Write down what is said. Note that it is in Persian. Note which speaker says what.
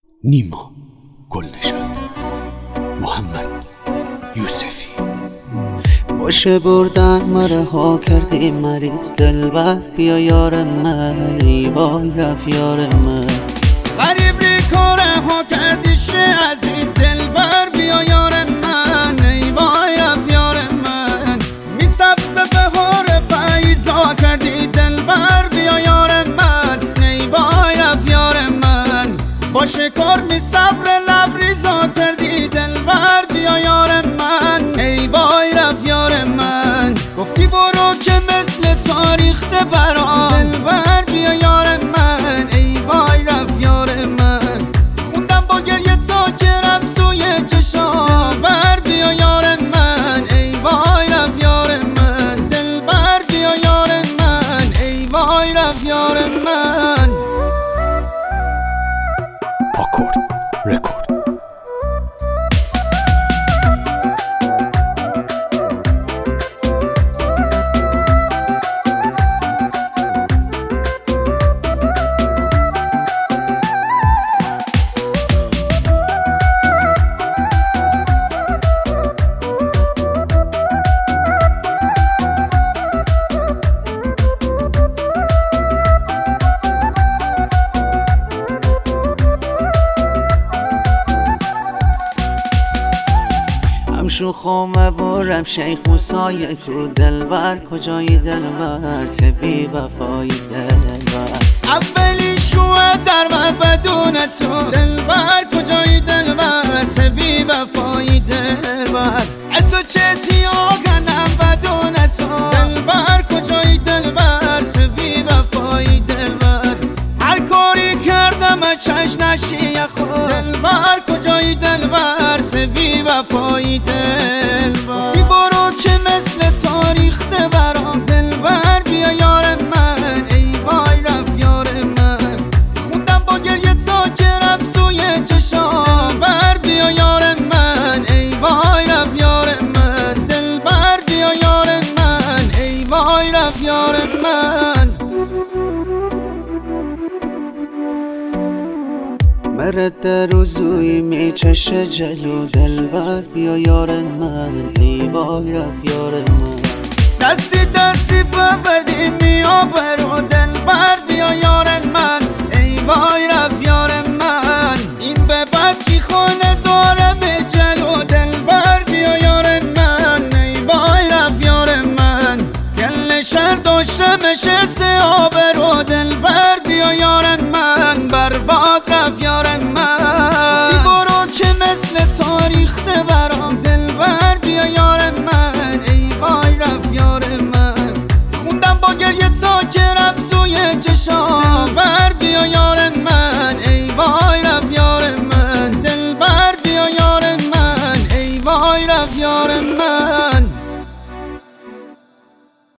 Speaker 1: نیما گلنشان، محمد یوسفی.
Speaker 2: باشه بردن مره ها کردی مریض دلبر، بیا یار من ای وای رفت یار من.
Speaker 3: غریب ری کاره ها کردی شه عزیز دلبر، بیا یار من ای وای رفت یار من. می سبز بهار پاییزا کردی دلبر، بیا یار من ای وای رفت یار من. باشه کار می صبر لبریزا کردی دلبر، بیا یار من ای وای رفت یار من. گفتی برو که مثل تاریخ برام دلبر، بیا یار من ای وای رفت یار من. خوندم با گریه تا که رفت سوی چشام بر، بیا یار من ای وای رفت یار من. دلبر بیا یار من ای وای رفت یار من.
Speaker 1: آکورد رکورد.
Speaker 2: شوخم بارم شیخ موسای کو دلبر، کجای دلبر تبی وفای دلبر.
Speaker 3: اولی شوه در من بدون تو دلبر، کجای دلبر تبی وفای دلبر. اسو چتی آگنم بدون تو دلبر، کجای دلبر تبی وفای دلبر. هر کاری کردم چش نشی خود دلبر، کجای دلبر تبی وفای دلبر. بی برو که مثل تاریخ برام دلبر، بیا یار من ای وای رفت یار من. خوندم با گریه تا که رفت سوی چشام بر، بیا یار من ای وای رفت یار من. دلبر بیا یار من ای وای رفت یار من.
Speaker 2: مرد روزوی می چشه جلو دلبر، بیا یار من ای وای رفت یار من.
Speaker 3: دستی دستی ببردی میا برو دلبر، بیا یار من ای وای رفت یار من. این به بعد کی خونه داره به جلو دلبر، بیا یار من ای وای رفت یار من. گل شهر داشته مشه سه آبرو دلبر، بیا یار من برباد رفت یار من.